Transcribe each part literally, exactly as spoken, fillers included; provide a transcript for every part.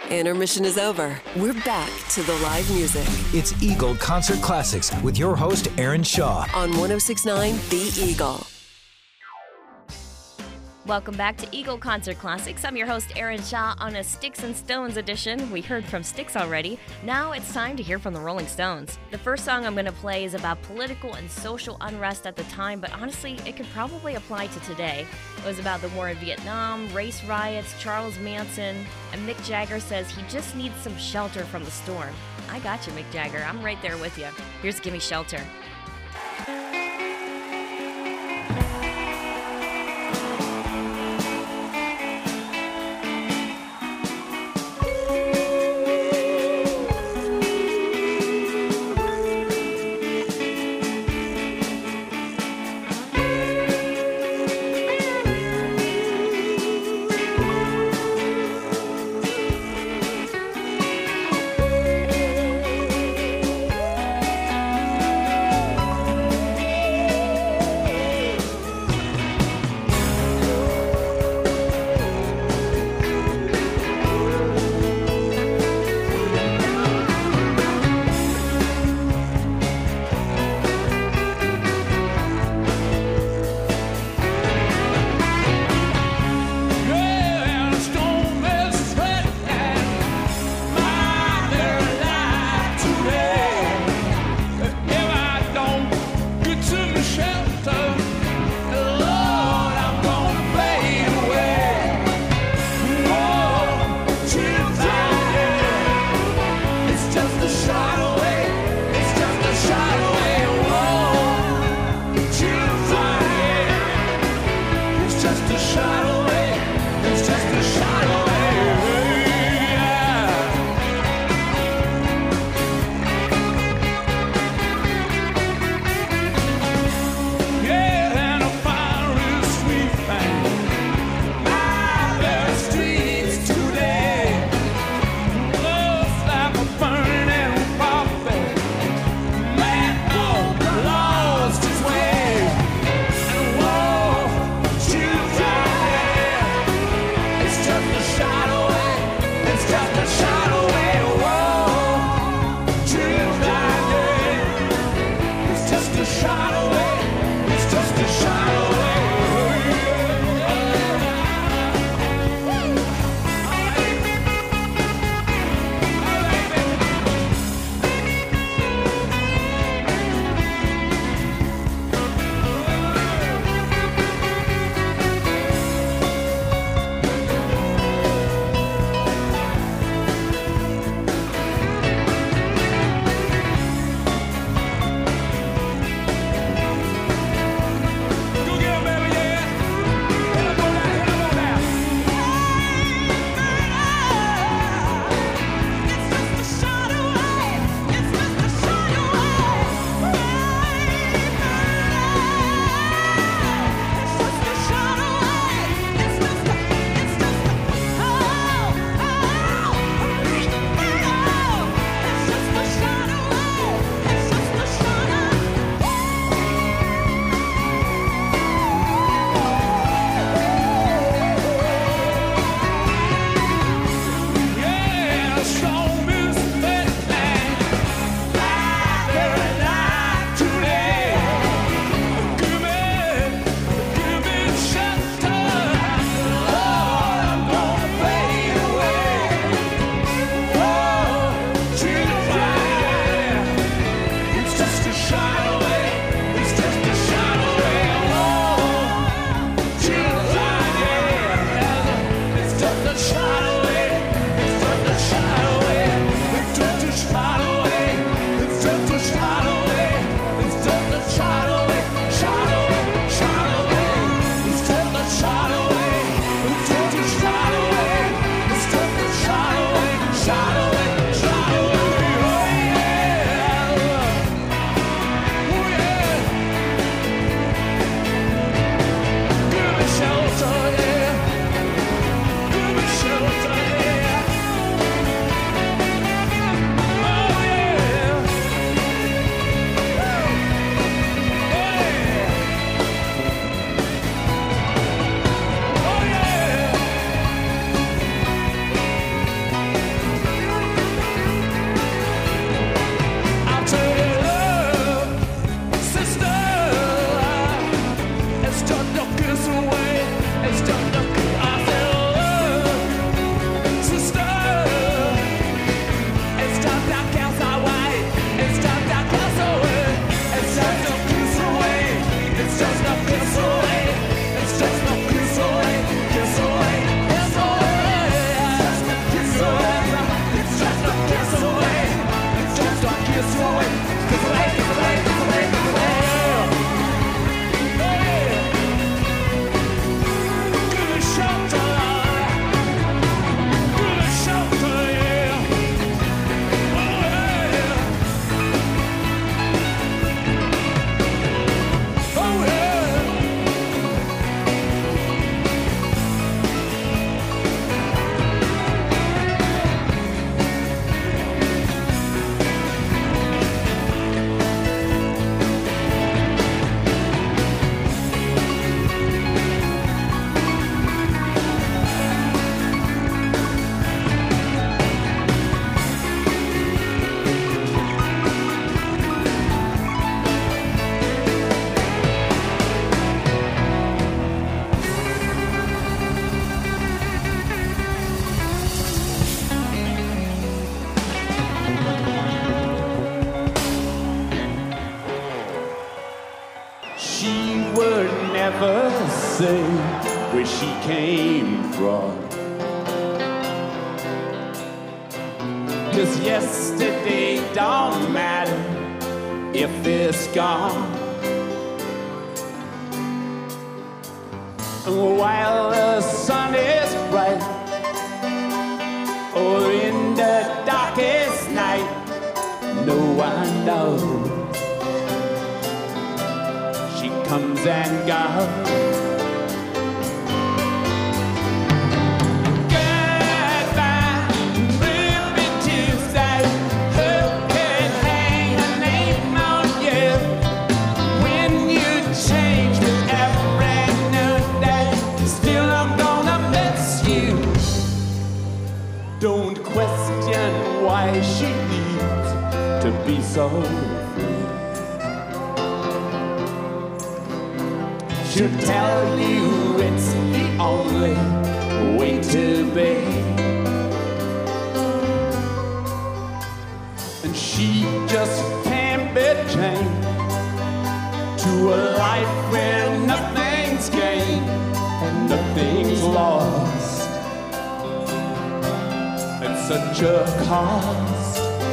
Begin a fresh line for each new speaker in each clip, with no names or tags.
Intermission is over. We're back to the live music.
It's Eagle Concert Classics with your host, Aaron Shaw.
On one oh six point nine The Eagle.
Welcome back to Eagle Concert Classics. I'm your host, Aaron Shaw, on a Sticks and Stones edition. We heard from Styx already. Now it's time to hear from the Rolling Stones. The first song I'm going to play is about political and social unrest at the time, but honestly, it could probably apply to today. It was about the war in Vietnam, race riots, Charles Manson, and Mick Jagger says he just needs some shelter from the storm. I got you, Mick Jagger. I'm right there with you. Here's Gimme Shelter.
say where she came from. 'Cause yesterday don't matter if it's gone. While the sun is bright, or in the darkest night, no one knows. She comes and goes. Goodbye, Ruby Tuesday. Who could hang a name on you when you change with every new day? Still, I'm gonna miss you. Don't question why she needs to be so free. She'll tell you it's the only way to be. And she just can't be chained to a life where nothing's gained and nothing's lost. It's such a cost.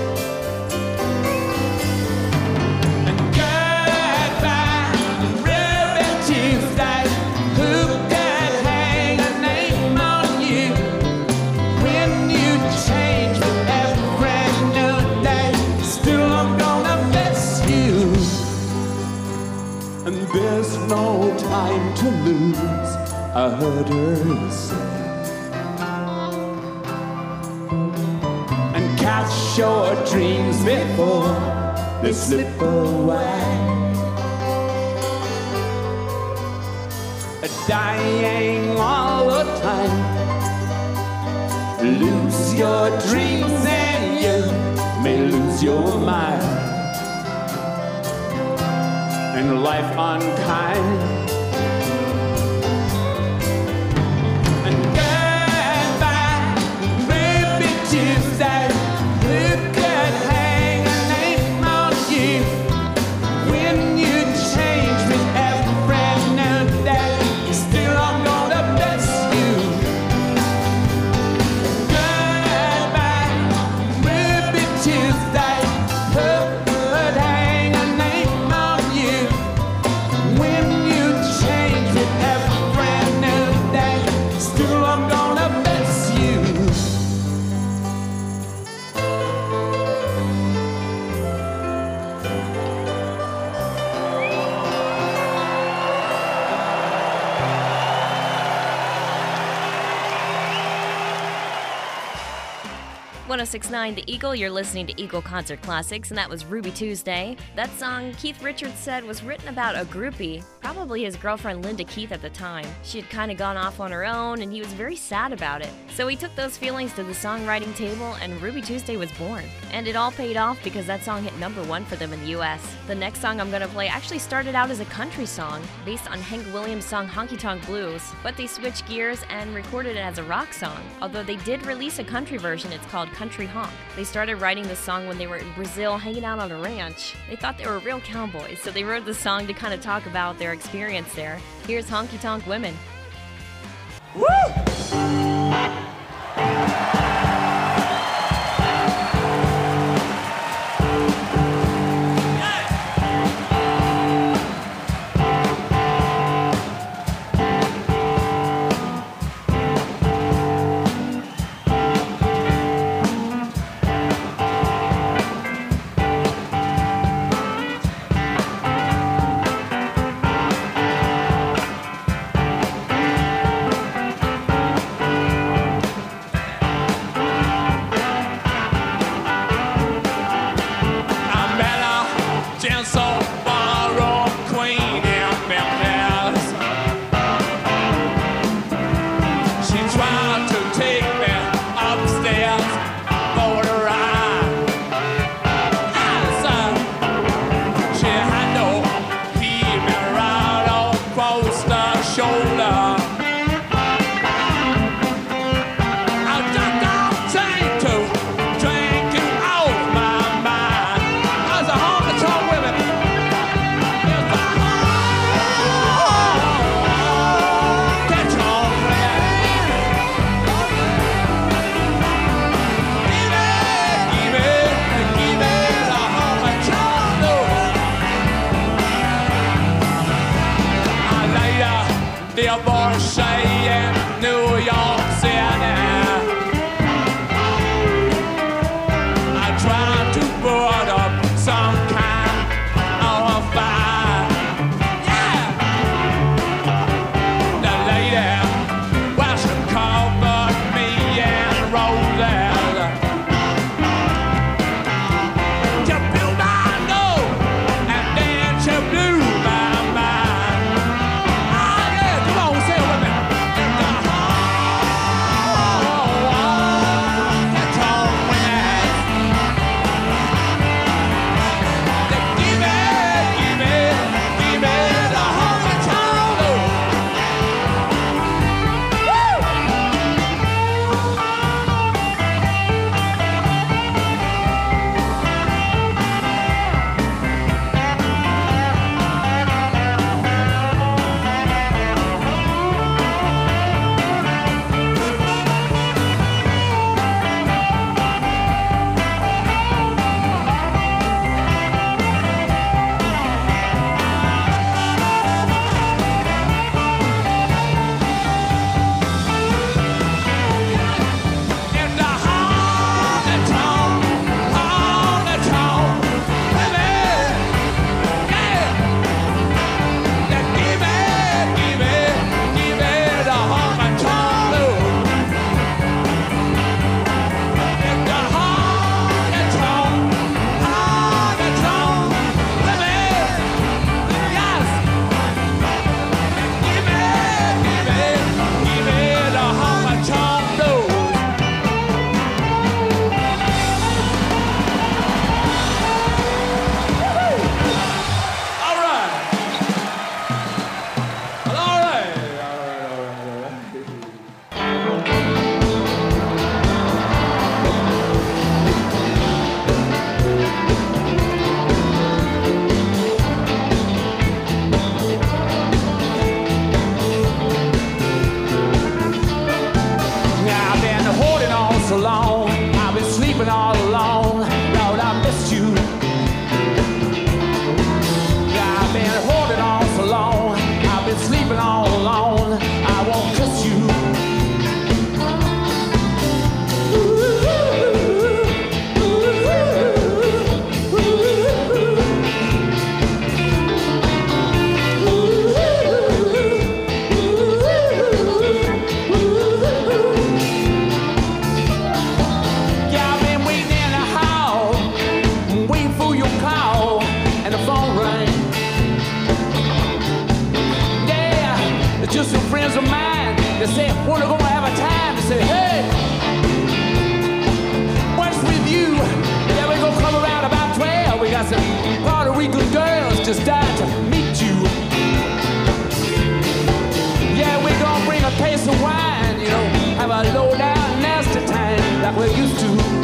And goodbye, Ruby Tuesday. Who could hang a name on you when you change with every new day? Still, I'm gonna miss you. And there's no time to lose, I heard her say. And catch your dreams before they slip away. Dying all the time. Lose your dreams and you may lose your mind. And life unkind. And goodbye, Ruby Tuesday. Who could hang a name on you when you change with every new day? Still, I'm gonna miss you. Goodbye, Ruby Tuesday. Who could hang a name on you when you change with every new day? Still, I'm gonna miss you.
one oh six point nine The Eagle, you're listening to Eagle Concert Classics, and that was Ruby Tuesday. That song, Keith Richards said, was written about a groupie, probably his girlfriend Linda Keith at the time. She had kind of gone off on her own, and he was very sad about it. So he took those feelings to the songwriting table, and Ruby Tuesday was born. And it all paid off because that song hit number one for them in the U S. The next song I'm going to play actually started out as a country song, based on Hank Williams' song Honky Tonk Blues, but they switched gears and recorded it as a rock song. Although they did release a country version, it's called Country Honk. They started writing the song when they were in Brazil hanging out on a ranch. They thought they were real cowboys, so they wrote the song to kind of talk about their experience there. Here's Honky Tonk Women.
Woo! sleeping all alone. Lord, I missed you. Yeah, I've been holding on so long. I've been sleeping all alone. I won't kiss you. Just some friends of mine that say we're gonna have a time to say, hey, what's with you? Yeah, we're gonna come around about twelve. We got some Puerto Rican girls just died to meet you. Yeah, we're gonna bring a case of wine, you know, have a low down nasty time like we're used to.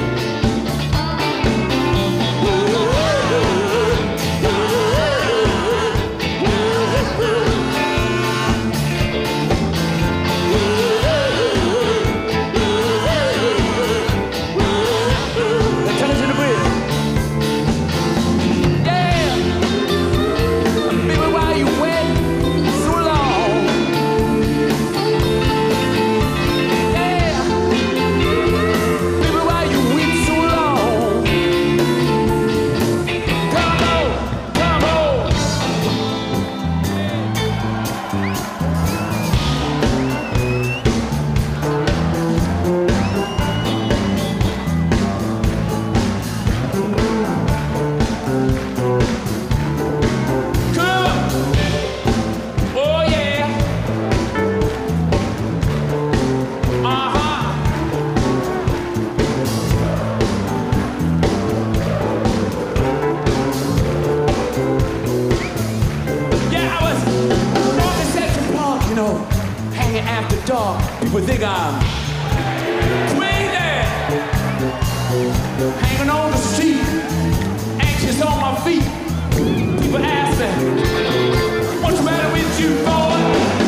People think I'm crazy, hanging on the street, anxious on my feet. People ask me, what's the matter with you, boy?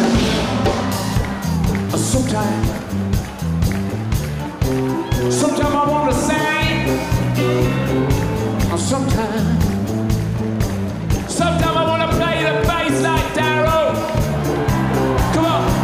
Sometimes, sometimes I want to sing. Sometimes, sometimes I want to play the bass like Darryl. Come on.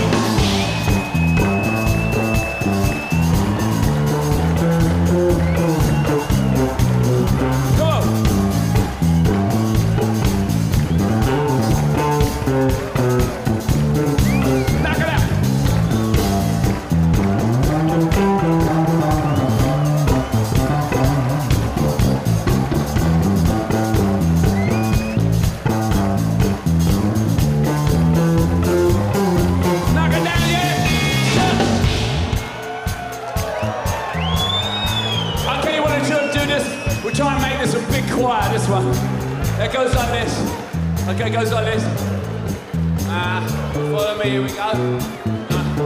Quiet, this one. It goes like this. Okay, it goes like this. Ah, uh, follow me, here we go. Uh.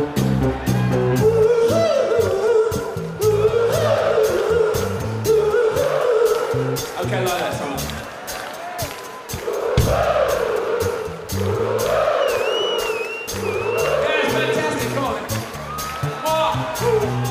Okay, like that, someone. Yeah, it's fantastic, come on. More.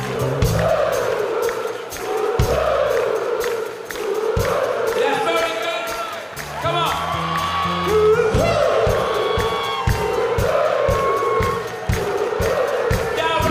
Yeah,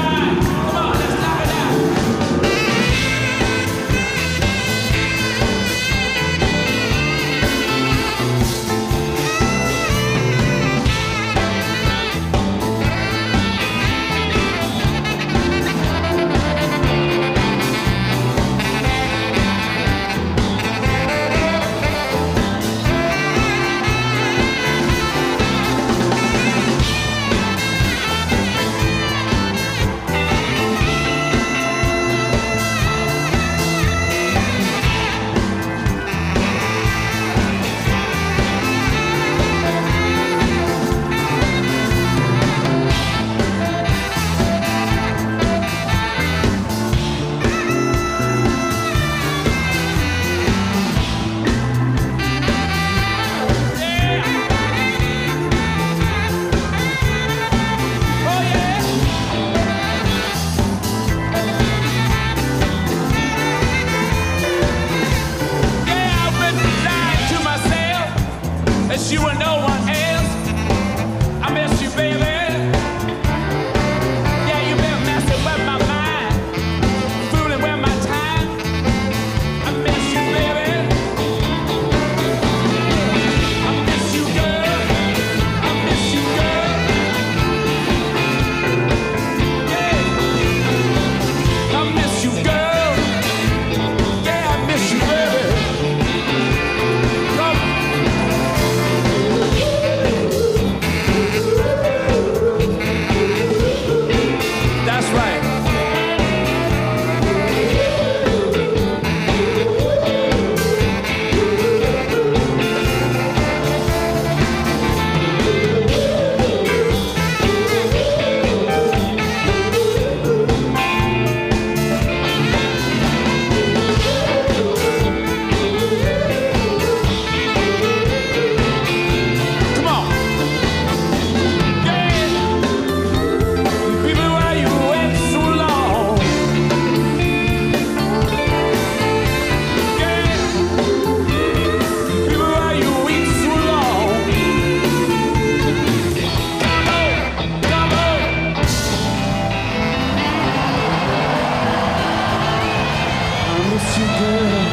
miss you, girl.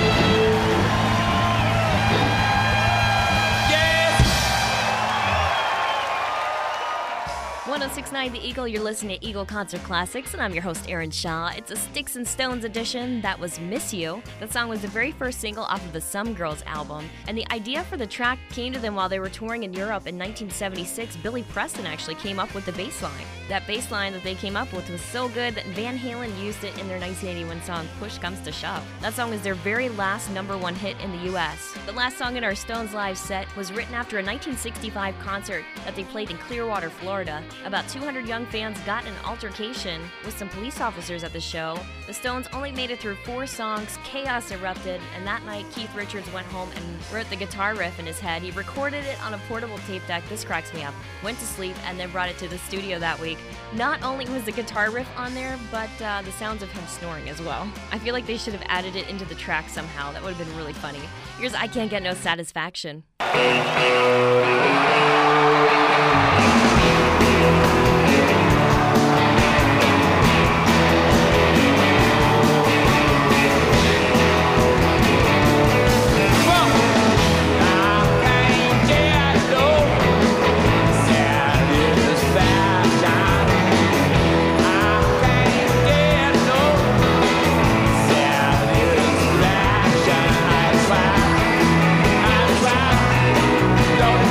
one oh six point nine The Eagle, you're listening to Eagle Concert Classics, and I'm your host, Erin Shaw. It's a Sticks and Stones edition. That was Miss You. That song was the very first single off of the Some Girls album, and the idea for the track came to them while they were touring in Europe in nineteen seventy-six. Billy Preston actually came up with the bass line. That bass line that they came up with was so good that Van Halen used it in their nineteen eighty-one song, Push Comes to Shove. That song was their very last number one hit in the U S. The last song in our Stones Live set was written after a nineteen sixty-five concert that they played in Clearwater, Florida. About two hundred young fans got in an altercation with some police officers at the show. The Stones only made it through four songs, chaos erupted, and that night Keith Richards went home and wrote the guitar riff in his head. He recorded it on a portable tape deck, this cracks me up, went to sleep, and then brought it to the studio that week. Not only was the guitar riff on there, but uh, the sounds of him snoring as well. I feel like they should have added it into the track somehow. That would have been really funny. Here's I Can't Get No Satisfaction.
Don't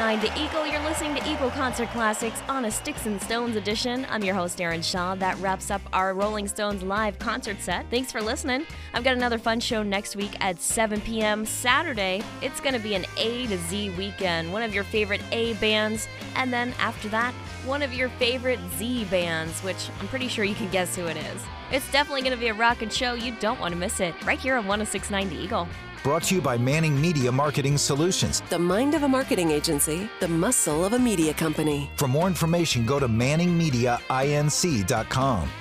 nine to Eagle. You're listening to Eagle Concert Classics on a Sticks and Stones edition. I'm your host, Erin Shaw. That wraps up our Rolling Stones live concert set. Thanks for listening. I've got another fun show next week at seven p.m. Saturday. It's going to be an A to Z weekend. One of your favorite A bands, and then after that, one of your favorite Z bands, which I'm pretty sure you can guess who it is. It's definitely going to be a rockin' show. You don't want to miss it. Right here on one oh six point nine The Eagle.
Brought to you by Manning Media Marketing Solutions.
The mind of a marketing agency, the muscle of a media company.
For more information, go to manning media inc dot com.